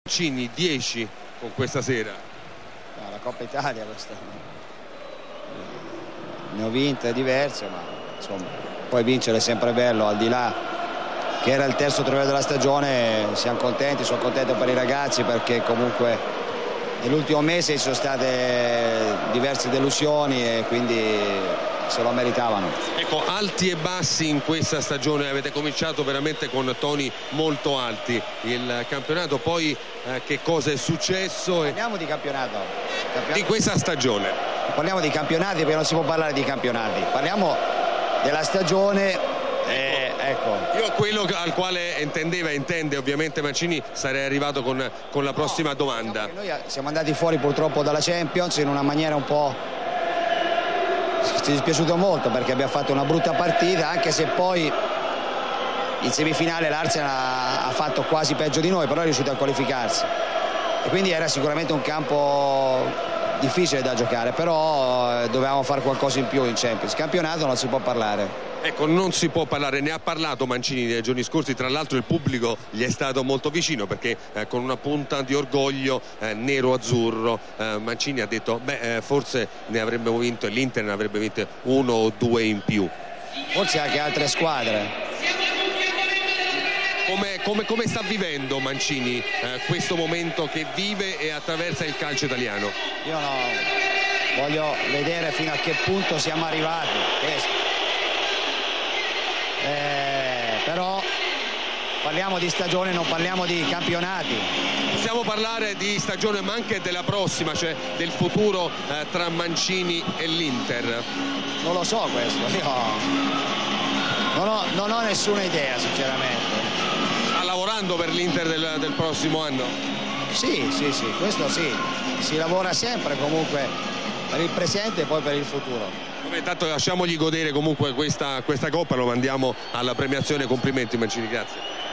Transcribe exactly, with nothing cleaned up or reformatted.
Mancini dieci con questa sera. No, la Coppa Italia questa ne ho vinte diverse, ma insomma poi vincere è sempre bello, al di là che era il terzo trofeo della stagione. Siamo contenti, sono contento per i ragazzi, perché comunque nell'ultimo mese ci sono state diverse delusioni e quindi se lo meritavano. Ecco, alti e bassi in questa stagione, avete cominciato veramente con toni molto alti il campionato, poi eh, che cosa è successo? Parliamo di campionato. campionato Di questa stagione. Parliamo di campionati perché non si può parlare di campionati, parliamo della stagione. Eh, ecco. Io quello al quale intendeva e intende ovviamente Mancini sarei arrivato con, con la prossima no, domanda. Diciamo noi siamo andati fuori purtroppo dalla Champions in una maniera un po', ci è dispiaciuto molto perché abbiamo fatto una brutta partita, anche se poi in semifinale l'Arsenal ha, ha fatto quasi peggio di noi, però è riuscito a qualificarsi e quindi era sicuramente un campo difficile da giocare, però eh, dovevamo fare qualcosa in più in Champions. Campionato non si può parlare. Ecco, non si può parlare, ne ha parlato Mancini nei giorni scorsi, tra l'altro il pubblico gli è stato molto vicino perché eh, con una punta di orgoglio eh, nero-azzurro eh, Mancini ha detto beh eh, forse ne avremmo vinto e l'Inter ne avrebbe vinto uno o due in più. Forse anche altre squadre. Come, come, come sta vivendo Mancini eh, questo momento che vive e attraversa il calcio italiano? Io no, voglio vedere fino a che punto siamo arrivati. Eh, però parliamo di stagione, non parliamo di campionati. Possiamo parlare di stagione ma anche della prossima, cioè del futuro eh, tra Mancini e l'Inter? Non lo so questo, io non ho, non ho nessuna idea sinceramente. Sta lavorando per l'Inter del, del prossimo anno? Sì, sì, sì, questo sì, si lavora sempre comunque per il presente e poi per il futuro. Intanto lasciamogli godere comunque questa, questa coppa, lo mandiamo alla premiazione, complimenti Mancini, grazie.